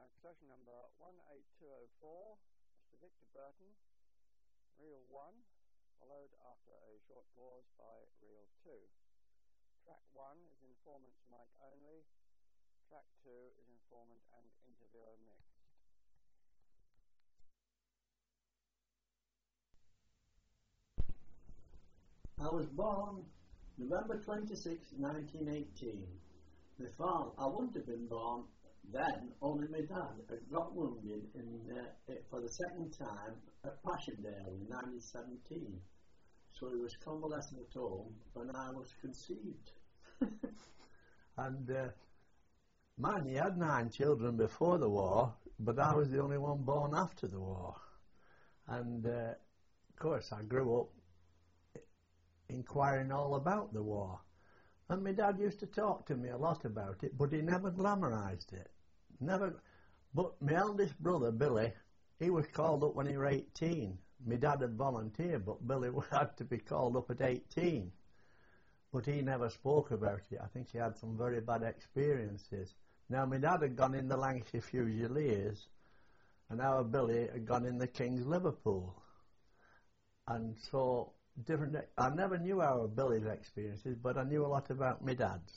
session number 18204, Mr. Victor Burton, reel 1, followed after a short pause by reel 2. Track 1 is informant's mic only, track 2 is informant and interviewer mixed. I was born November 26, 1918. I wouldn't have been born then, only my dad had got wounded for the second time at Passchendaele in 1917. So he was convalescent at home when I was conceived. And man, he had 9 children before the war, but I was the only one born after the war. And of course I grew up inquiring all about the war. And my dad used to talk to me a lot about it, but he never glamorised it. Never. But my eldest brother, Billy, he was called up when he was 18. My dad had volunteered, but Billy had to be called up at 18. But he never spoke about it. I think he had some very bad experiences. Now, my dad had gone in the Lancashire Fusiliers, and our Billy had gone in the King's Liverpool. And so, I never knew our Billy's experiences, but I knew a lot about my dad's.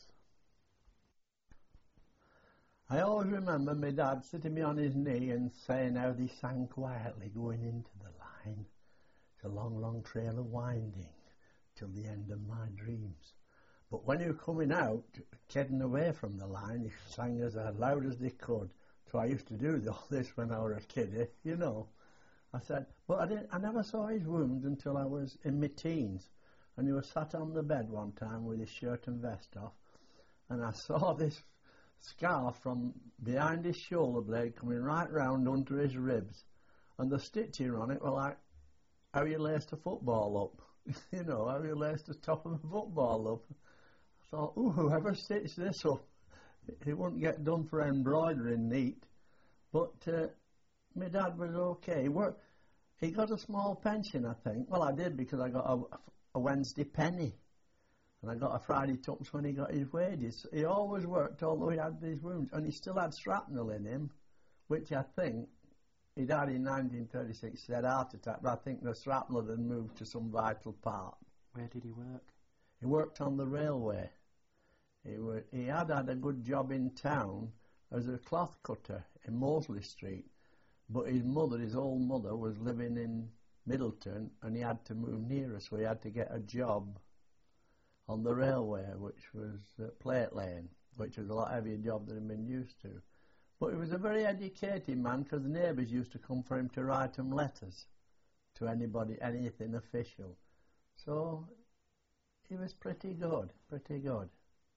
I always remember my dad sitting me on his knee and saying how they sang quietly going into the line. It's a long, long trail of winding till the end of my dreams. But when you were coming out, heading away from the line, they sang as loud as they could. So I used to do all this when I was a kid, you know. I said, but I never saw his wounds until I was in my teens. And he was sat on the bed one time with his shirt and vest off. And I saw this scar from behind his shoulder blade coming right round under his ribs. And the stitching on it were like how you laced a football up. You know, how you laced the top of a football up. I thought, ooh, whoever stitched this up, he wouldn't get done for embroidering neat. But my dad was okay. He got a small pension, I think. Well, I did because I got a Wednesday penny. And I got a Friday tuppence when he got his wages. He always worked, although he had these wounds. And he still had shrapnel in him, which I think he died in 1936. He had a heart attack, but I think the shrapnel had moved to some vital part. Where did he work? He worked on the railway. He had a good job in town as a cloth cutter in Mosley Street. But his old mother, was living in Middleton, and he had to move nearer, so he had to get a job on the railway, which was plate laying, which was a lot heavier job than he'd been used to. But he was a very educated man, because the neighbours used to come for him to write him letters to anybody, anything official. So he was pretty good, pretty good.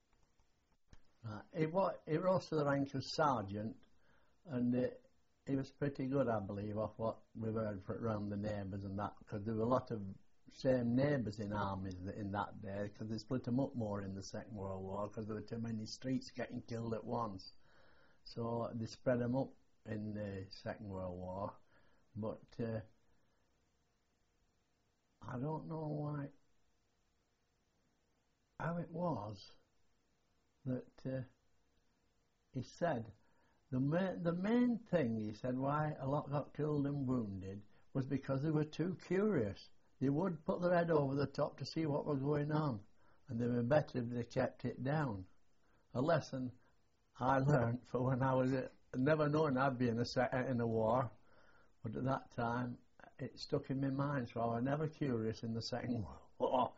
He rose to the rank of sergeant, and he was pretty good, I believe, off what we've heard around the neighbours and that, because there were a lot of same neighbours in armies in that day, because they split them up more in the Second World War, because there were too many streets getting killed at once. So they spread them up in the Second World War. But I don't know how it was that he said, the main thing, he said, why a lot got killed and wounded was because they were too curious. They would put their head over the top to see what was going on, and they were better if they kept it down. A lesson I learned for when I was never known I'd be in a war, but at that time it stuck in my mind, so I was never curious in the Second World War.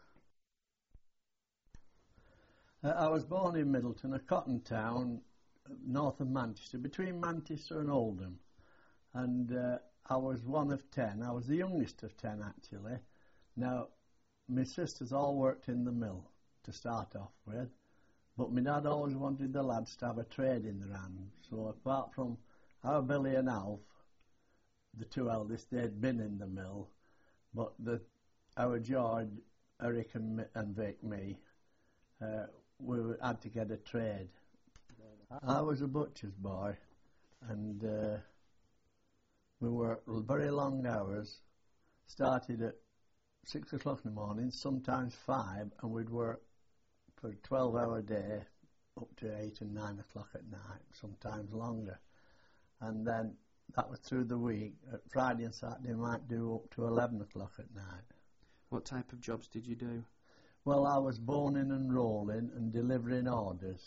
I was born in Middleton, a cotton town, north of Manchester, between Manchester and Oldham, and I was one of 10. I was the youngest of 10, actually. Now, my sisters all worked in the mill to start off with, but my dad always wanted the lads to have a trade in their hand. So apart from our Billy and Alf, the 2 eldest, they'd been in the mill, but our George, Eric and Vic, me, we had to get a trade. I was a butcher's boy, and we worked very long hours, started at 6 o'clock in the morning, sometimes 5, and we'd work for a 12-hour day up to 8 and 9 o'clock at night, sometimes longer. and then that was through the week. Friday and Saturday, I might do up to 11 o'clock at night. What type of jobs did you do? Well, I was boning and rolling and delivering orders.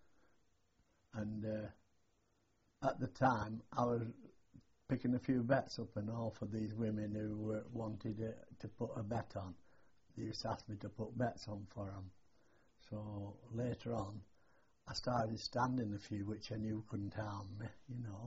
And at the time, I was picking a few bets up and all for these women who wanted to put a bet on. They used to ask me to put bets on for them. So later on, I started standing a few which I knew couldn't harm me, you know.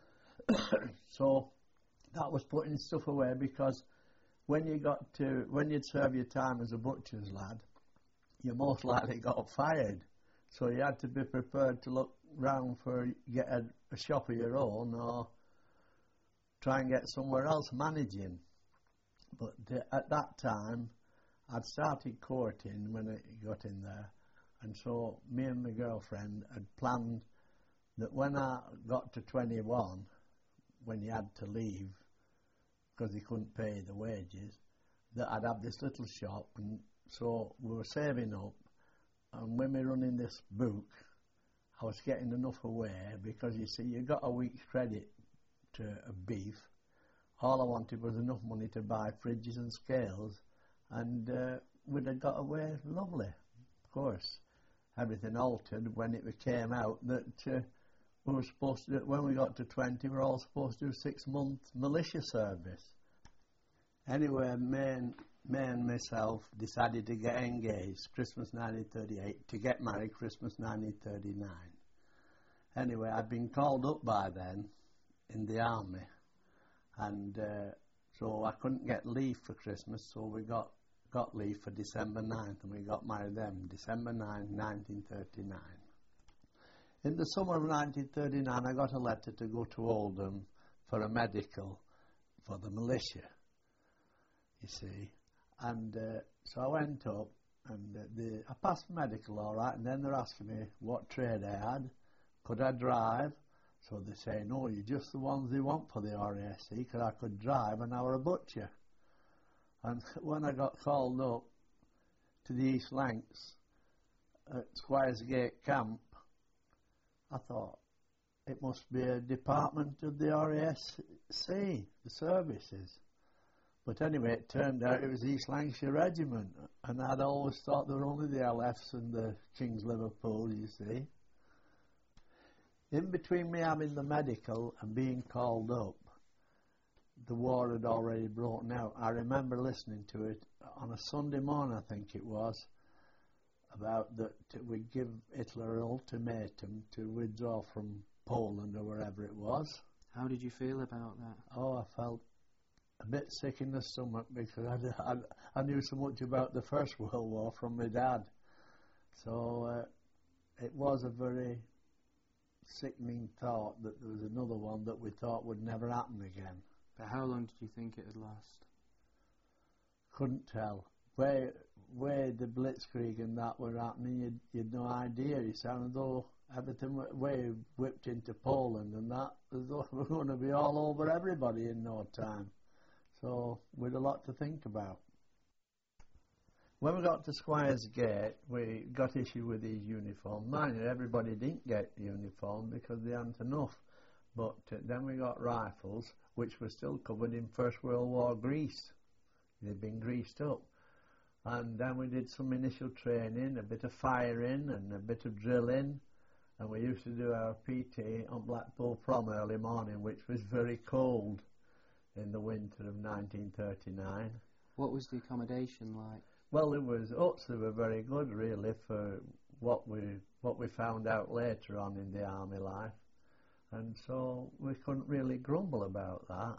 So that was putting stuff away, because when you'd serve your time as a butcher's lad, you most likely got fired. So you had to be prepared to look round for get a shop of your own, or try and get somewhere else managing. But at that time, I'd started courting when I got in there, and so me and my girlfriend had planned that when I got to 21, when you had to leave because you couldn't pay the wages, that I'd have this little shop. And so we were saving up, and when we were running this book, I was getting enough away, because you see, you got a week's credit to a beef. All I wanted was enough money to buy fridges and scales, and we'd have got away lovely. Of course, everything altered when it came out that we were supposed to, when we got to 20, we were all supposed to do 6-month militia service. Anyway, me and myself decided to get engaged Christmas 1938, to get married Christmas 1939. Anyway, I'd been called up by then in the army, and so I couldn't get leave for Christmas, so we got leave for December 9th, and we got married then, December 9th, 1939. In the summer of 1939, I got a letter to go to Oldham for a medical for the militia, you see. And so I went up, and I passed medical all right, and then they're asking me what trade I had. Could I drive? So they say, no, you're just the ones they want for the RASC, because I could drive and I were a butcher. And when I got called up to the East Lancs at Squires Gate Camp, I thought, it must be a department of the RASC, the services. But anyway, it turned out it was East Lancashire Regiment, and I'd always thought there were only the LFs and the King's Liverpool, you see. In between me having the medical and being called up, the war had already broken out. I remember listening to it on a Sunday morning, I think it was, about that we'd give Hitler an ultimatum to withdraw from Poland or wherever it was. How did you feel about that? Oh, I felt a bit sick in the stomach, because I knew so much about the First World War from my dad. So it was a very sickening thought that there was another one that we thought would never happen again. But how long did you think it would last? Couldn't tell. Where the Blitzkrieg and that were happening, you'd no idea. You sounded as though everything way whipped into Poland, and that as though we were going to be all over everybody in no time. So we'd a lot to think about. When we got to Squires Gate, we got issue with these uniforms. Mind you, everybody didn't get uniform because they hadn't enough. But then we got rifles, which were still covered in First World War grease. They'd been greased up. And then we did some initial training, a bit of firing and a bit of drilling. And we used to do our PT on Blackpool Prom early morning, which was very cold in the winter of 1939. What was the accommodation like? Well, it was huts that were very good, really, for what we found out later on in the army life. And so we couldn't really grumble about that.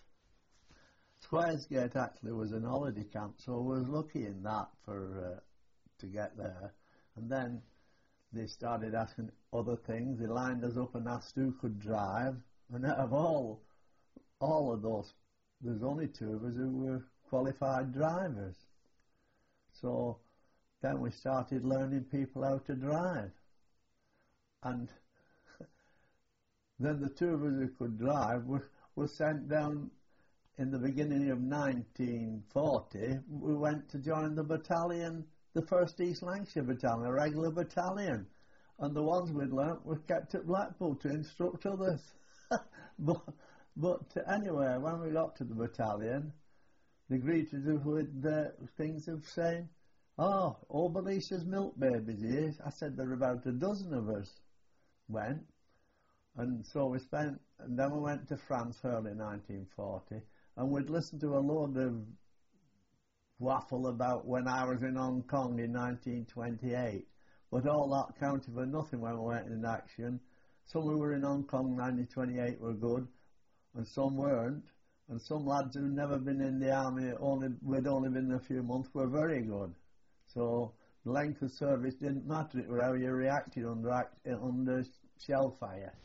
Squires Gate actually was an holiday camp, so we was lucky in that to get there. And then they started asking other things. They lined us up and asked who could drive. And out of all of those, there's only 2 of us who were qualified drivers. So then we started learning people how to drive. And then the 2 of us who could drive were sent down in the beginning of 1940. We went to join the battalion, the 1st East Lancashire Battalion, a regular battalion. And the ones we'd learnt were kept at Blackpool to instruct others. but anyway, when we got to the battalion, they greeted us with things of saying, "Oh, Oberlisa's milk babies here." I said there were about a dozen of us went. And so we spent, and then we went to France early 1940, and we'd listened to a load of waffle about when I was in Hong Kong in 1928, but all that counted for nothing when we went in action. Some who were in Hong Kong in 1928 were good, and some weren't, and some lads who'd never been in the army, we'd only been a few months, were very good. So the length of service didn't matter, it was how you reacted under shell fire.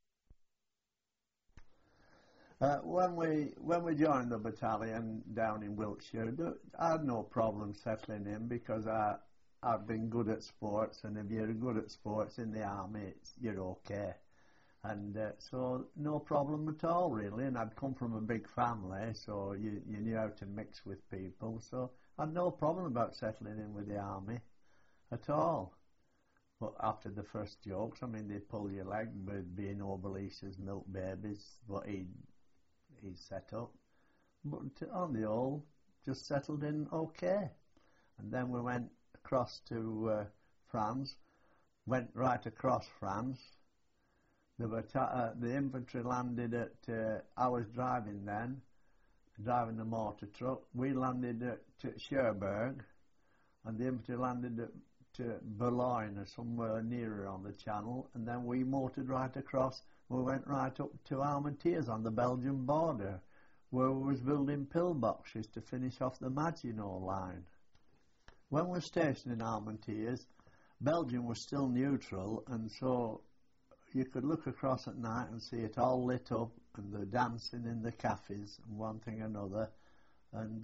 When we joined the battalion down in Wiltshire, I had no problem settling in because I've been good at sports, and if you're good at sports in the army, you're okay. And so no problem at all really, and I'd come from a big family, so you knew how to mix with people, so I had no problem about settling in with the army at all. But after the first jokes, I mean, they'd pull your leg with being Oberlisa's milk babies, what he'd set up. But on the whole, just settled in okay. And then we went across to France, went right across France. The infantry landed at, I was driving the motor truck. We landed at Cherbourg, and the infantry landed at Boulogne or somewhere nearer on the channel, and then we motored right across. We went right up to Armentières on the Belgian border, where we was building pillboxes to finish off the Maginot line. When we were stationed in Armentières, Belgium was still neutral, and so you could look across at night and see it all lit up, and the dancing in the cafes and one thing or another, and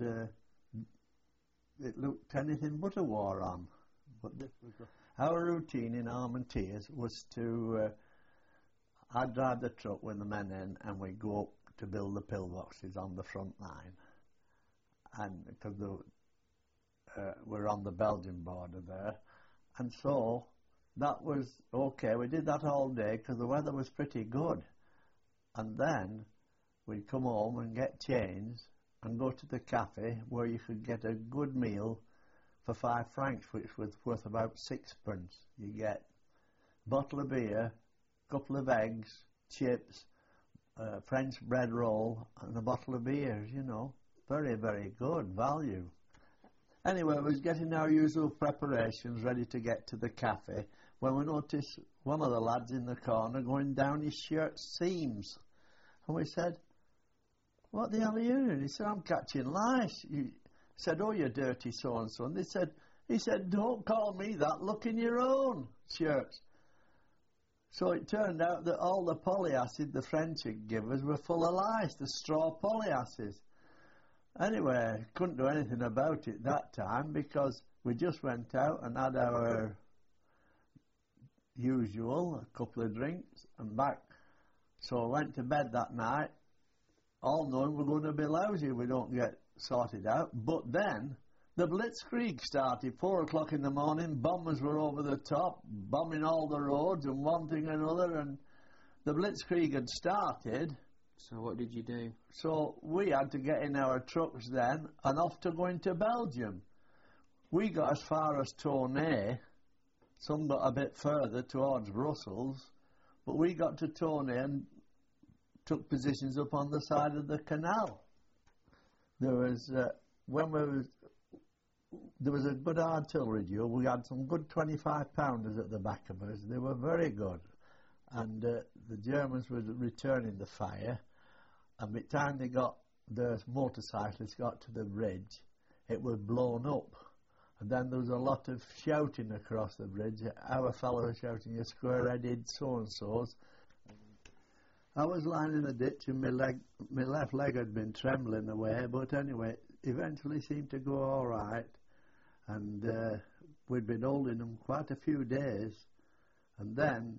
it looked anything but a war on. But this was our routine in Armentières was to I'd drive the truck with the men in, and we'd go up to build the pillboxes on the front line, and because we're on the Belgian border there, and so that was okay. We did that all day because the weather was pretty good, and then we'd come home and get changed and go to the cafe where you could get a good meal for 5 francs, which was worth about 6pence. You get a bottle of beer, couple of eggs, chips, French bread roll, and a bottle of beers, you know. Very, very good value. Anyway, we was getting our usual preparations ready to get to the cafe when we noticed one of the lads in the corner going down his shirt seams. And we said, "What the hell are you doing?" He said, "I'm catching lice." He said, "Oh, you dirty so-and-so." And he said, "Don't call me that, look in your own shirts." So it turned out that all the polyacid the French had given us were full of lice, the straw polyacids. Anyway, couldn't do anything about it that time because we just went out and had our usual, a couple of drinks and back. So I went to bed that night, all knowing we're going to be lousy if we don't get sorted out. But then the Blitzkrieg started, 4 o'clock in the morning, bombers were over the top, bombing all the roads and one thing and another, and the Blitzkrieg had started. So what did you do? So we had to get in our trucks then and off to go into Belgium. We got as far as Tournai, some got a bit further towards Brussels, but we got to Tournai and took positions up on the side of the canal. There was there was a good artillery duel. We had some good 25-pounders at the back of us. They were very good. And the Germans were returning the fire. And by the time the motorcyclists got to the bridge, it was blown up. And then there was a lot of shouting across the bridge. Our fellow was shouting, "You square-headed so-and-sos." I was lying in a ditch and my left leg had been trembling away, but anyway, it eventually seemed to go all right. And we'd been holding them quite a few days. And then,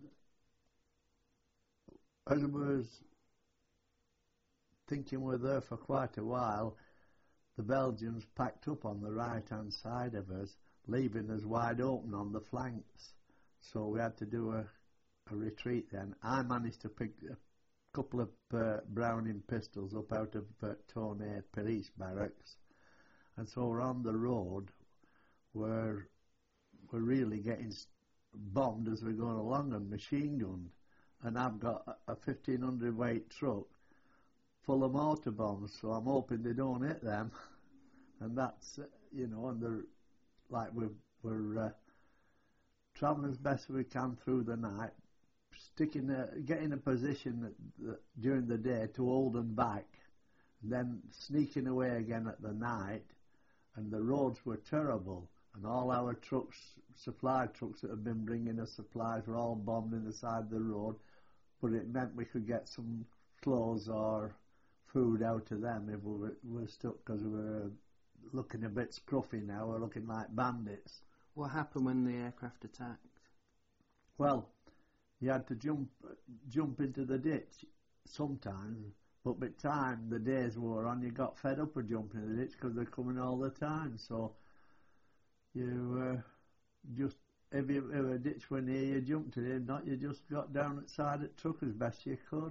as I was thinking we were there for quite a while, the Belgians packed up on the right-hand side of us, leaving us wide open on the flanks. So we had to do a retreat then. I managed to pick a couple of Browning pistols up out of Tournai Police Barracks, and so we're on the road. We're really getting bombed as we're going along and machine gunned, and I've got a 1500 weight truck full of mortar bombs, so I'm hoping they don't hit them. And that's, you know, and they're like we're travelling as best we can through the night, getting a position during the day to hold them back, then sneaking away again at the night. And the roads were terrible, and all our trucks, supply trucks that have been bringing us supplies, were all bombed in the side of the road. But it meant we could get some clothes or food out of them if we were stuck, because we were looking a bit scruffy now. We're looking like bandits. What happened when the aircraft attacked? Well, you had to jump into the ditch sometimes, but by the time the days wore on, you got fed up of jumping in the ditch because they're coming all the time. So you just, if a ditch were near, you jumped in it. If not, you just got down at the side of the truck as best you could.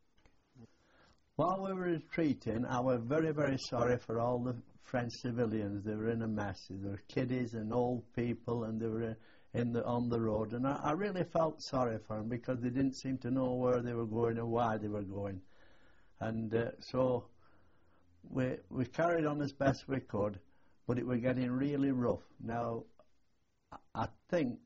While we were retreating, I was very, very sorry for all the French civilians. They were in a mess. There were kiddies and old people, and they were on the road. And I really felt sorry for them, because they didn't seem to know where they were going or why they were going. And so we carried on as best we could, but it was getting really rough. Now, I think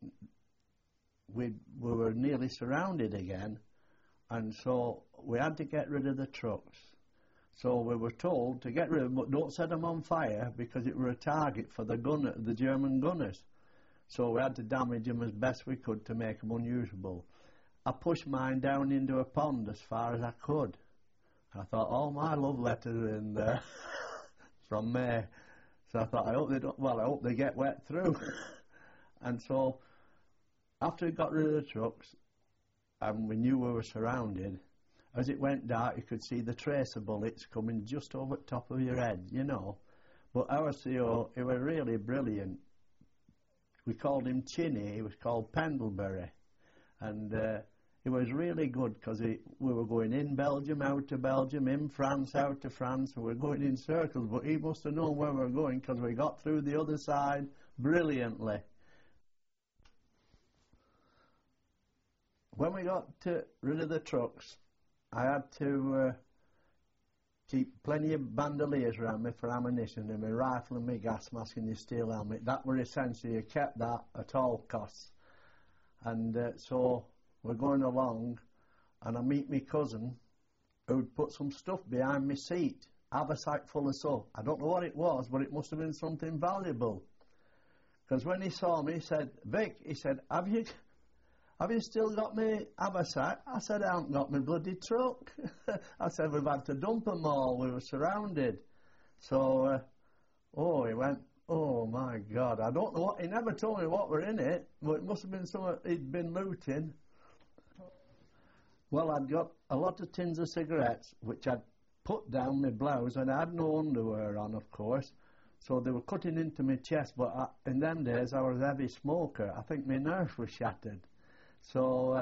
we were nearly surrounded again, and so we had to get rid of the trucks. So we were told to get rid of them, but don't set them on fire, because it were a target for the German gunners. So we had to damage them as best we could to make them unusable. I pushed mine down into a pond as far as I could. I thought, all my love letters are in there from there. So I thought, I hope they get wet through. And so after we got rid of the trucks, and we knew we were surrounded, as it went dark, you could see the tracer bullets coming just over the top of your head, you know. But our CO, he was really brilliant. We called him Chinny. He was called Pendlebury. And he was really good, because we were going in Belgium, out to Belgium, in France, out to France, and we were going in circles. But he must have known where we were going, because we got through the other side brilliantly. When we got rid of the trucks, I had to keep plenty of bandoliers around me for ammunition, and my rifle and my gas mask and your steel helmet. That were essential. You kept that at all costs. And so we're going along, and I meet my cousin, who'd put some stuff behind my seat, haversack full of stuff. I don't know what it was, but it must have been something valuable. Because when he saw me, he said, "Vic," he said, have you still got me haversack? I said, I haven't got my bloody truck. I said, we've had to dump them all. We were surrounded. So, he went, oh my God. I don't know what, he never told me what were in it, but it must have been something he'd been looting. Well, I'd got a lot of tins of cigarettes, which I'd put down my blouse, and I had no underwear on, of course. So they were cutting into my chest, but in them days I was a heavy smoker. I think my nerves were shattered. So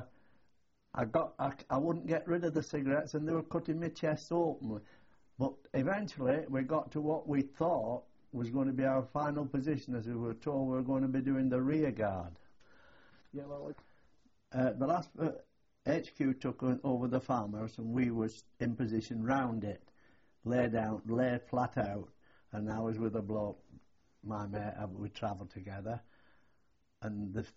I wouldn't get rid of the cigarettes, and they were cutting my chest open. But eventually we got to what we thought was going to be our final position, as we were told we were going to be doing the rear guard. Yeah, well, the last HQ took over the farmhouse, and we was in position round it, laid flat out, and I was with a bloke, my mate. We travelled together, and the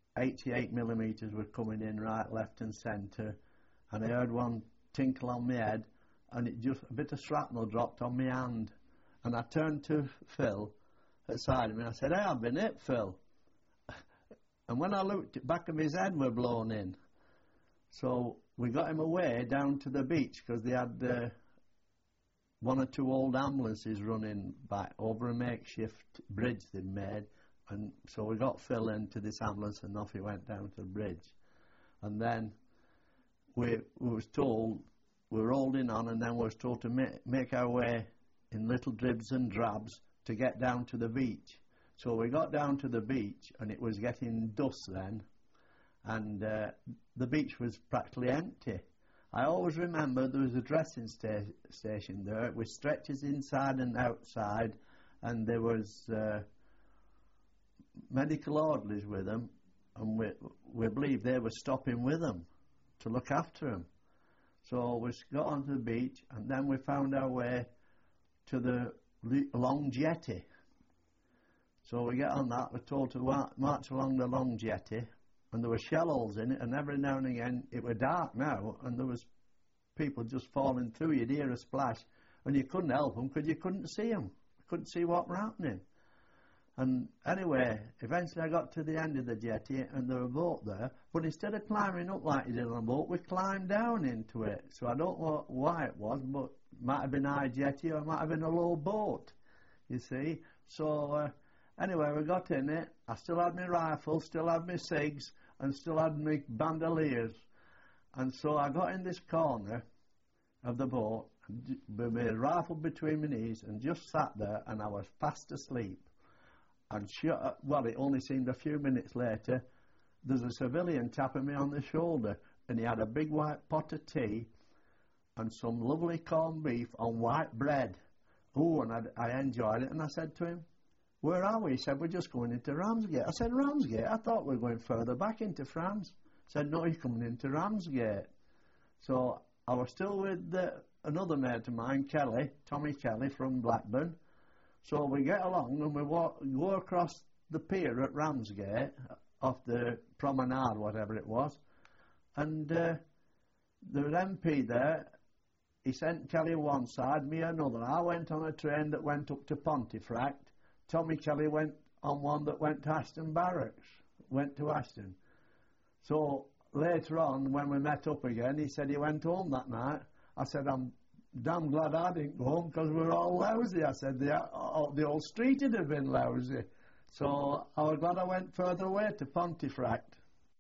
88mm were coming in right, left and centre, and I heard one tinkle on my head, and a bit of shrapnel dropped on my hand, and I turned to Phil at the side of me, and I said, "Hey, I've been hit, Phil." And when I looked, the back of his head were blown in. So we got him away down to the beach, because they had one or two old ambulances running back over a makeshift bridge they'd made. And so we got Phil into this ambulance, and off he went down to the bridge. And then we was told, we were holding on, and then we was told to make our way in little dribs and drabs to get down to the beach. So we got down to the beach, and it was getting dusk then, and the beach was practically empty. I always remember there was a dressing station there with stretchers inside and outside, and there was medical orderlies with them, and we believe they were stopping with them to look after them. So we got onto the beach, and then we found our way to the long jetty. So we get on that, we're told to march along the long jetty, and there were shell holes in it, and every now and again, it was dark now, and there was people just falling through. You'd hear a splash, and you couldn't help them because you couldn't see them. You couldn't see what was happening. And anyway, eventually I got to the end of the jetty, and there was a boat there, but instead of climbing up like you did on a boat, we climbed down into it. So I don't know why it was, but it might have been a high jetty, or it might have been a low boat, you see. So anyway, we got in it. I still had my rifle, still had my SIGs, and still had my bandoliers. And so I got in this corner of the boat with my rifle between my knees and just sat there, and I was fast asleep. And well, it only seemed a few minutes later, there's a civilian tapping me on the shoulder, and he had a big white pot of tea and some lovely corned beef on white bread. Oh, and I enjoyed it, and I said to him, "Where are we?" He said, "We're just going into Ramsgate." I said, "Ramsgate? I thought we were going further back into France." He said, "No, you're coming into Ramsgate." So I was still with another mate of mine, Kelly, Tommy Kelly from Blackburn. So we get along and we go across the pier at Ramsgate, off the promenade, whatever it was. And there was an MP there. He sent Kelly one side, me another. I went on a train that went up to Pontefract. Tommy Kelly went on one that went to Aston Barracks, went to Aston. So later on, when we met up again, he said he went home that night. I said, "I'm damn glad I didn't go home because we were all lousy." I said, the whole street would have been lousy. So I was glad I went further away to Pontefract.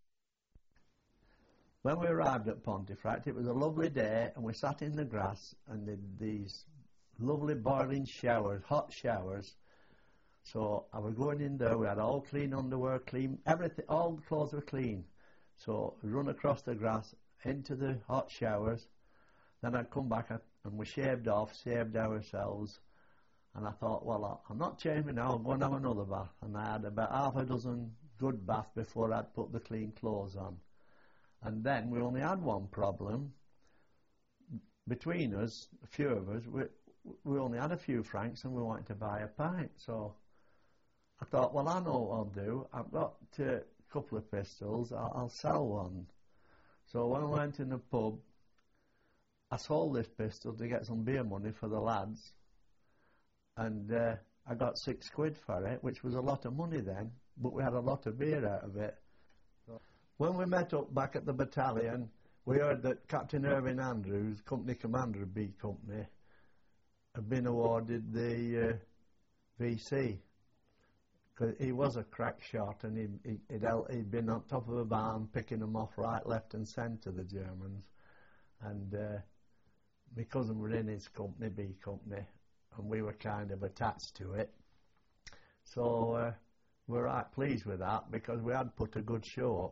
When we arrived at Pontefract, it was a lovely day, and we sat in the grass, and these lovely boiling showers, hot showers. So I was going in there, we had all clean underwear, clean, everything, all the clothes were clean. So we run across the grass into the hot showers. Then I'd come back and we shaved ourselves. And I thought, well, I'm not shaving now, I'm going to have another bath. And I had about half a dozen good baths before I'd put the clean clothes on. And then we only had one problem. Between us, a few of us, we only had a few francs and we wanted to buy a pint. So I thought, well, I know what I'll do. I've got a couple of pistols, I'll sell one. So when I went in the pub, I sold this pistol to get some beer money for the lads, and I got £6 for it, which was a lot of money then, but we had a lot of beer out of it. When we met up back at the battalion, we heard that Captain Irving Andrews, Company Commander of B Company, had been awarded the VC. Because he was a crack shot, and he'd been on top of a barn picking them off right, left and centre, the Germans. And my cousin were in his company, B Company, and we were kind of attached to it. So we're right pleased with that, because we had put a good show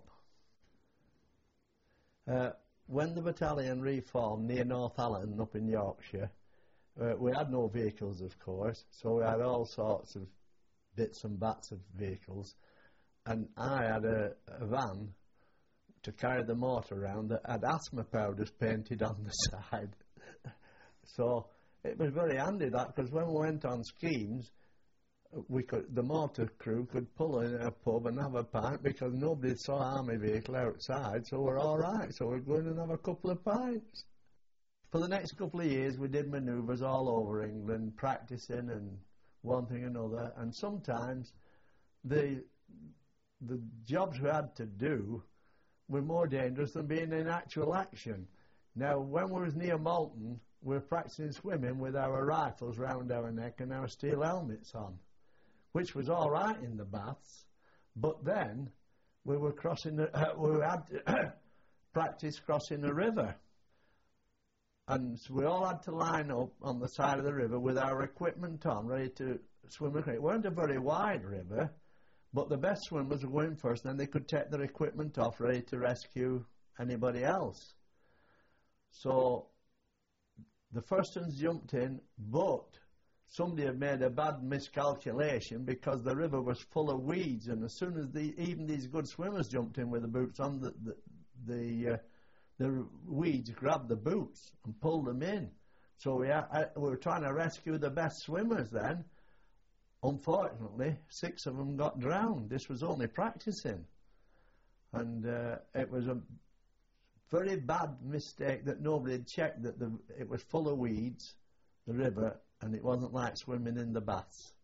up. When the battalion reformed near Northallerton up in Yorkshire, we had no vehicles, of course, so we had all sorts of bits and bats of vehicles, and I had a van to carry the mortar around that had asthma powders painted on the side. So it was very handy, that, because when we went on schemes, the mortar crew could pull in a pub and have a pint, because nobody saw army vehicle outside, so we're all right. So we're going and have a couple of pints. For the next couple of years, we did manoeuvres all over England, practicing and one thing and another, and sometimes the jobs we had to do were more dangerous than being in actual action. Now, when we was near Malton, we were practicing swimming with our rifles round our neck and our steel helmets on, which was all right in the baths, but then we were crossing we had to practice crossing a river. And so we all had to line up on the side of the river with our equipment on, ready to swim across. It weren't a very wide river, but the best swimmers were going first, and then they could take their equipment off, ready to rescue anybody else. So the first ones jumped in, but somebody had made a bad miscalculation because the river was full of weeds, and as soon as even these good swimmers jumped in with the boots on, the weeds grabbed the boots and pulled them in. So we were trying to rescue the best swimmers then. Unfortunately, 6 of them got drowned. This was only practicing. And it was a very bad mistake that nobody had checked that it was full of weeds, the river, and it wasn't like swimming in the baths.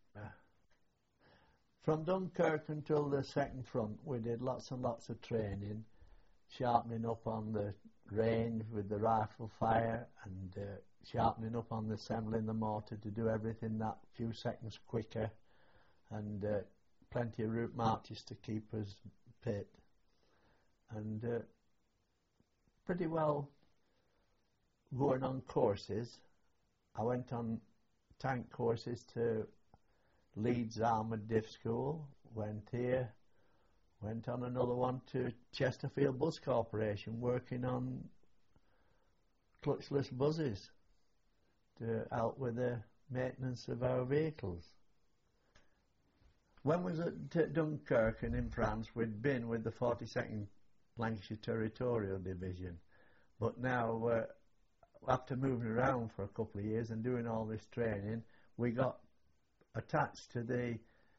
From Dunkirk until the second front, we did lots and lots of training, sharpening up on the range with the rifle fire, and sharpening up on the assembling the mortar to do everything that few seconds quicker, and plenty of route marches to keep us fit, and pretty well going on courses. I went on tank courses to Leeds Armoured Diff School, went here, went on another one to Chesterfield Bus Corporation, working on clutchless buses to help with the maintenance of our vehicles. When we was at Dunkirk and in France, we'd been with the 42nd Lancashire Territorial Division, but now after moving around for a couple of years and doing all this training, we got attached to the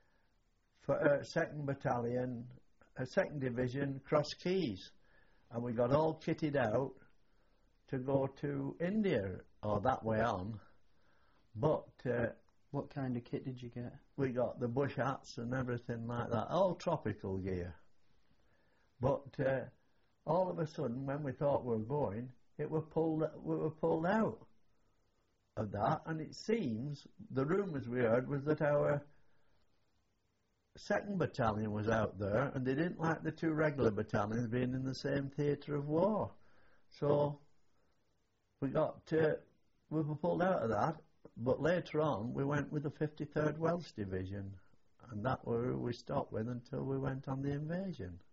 2nd Battalion, 2nd Division, Cross Keys, and we got all kitted out to go to India, or that way on. But what kind of kit did you get? We got the bush hats and everything like that, all tropical gear. But all of a sudden, when we thought we were going, we were pulled out of that, and it seems the rumours we heard was that our 2nd Battalion was out there, and they didn't like the 2 regular battalions being in the same theatre of war. So we were pulled out of that, but later on we went with the 53rd Welsh Division, and that were who we stopped with until we went on the invasion.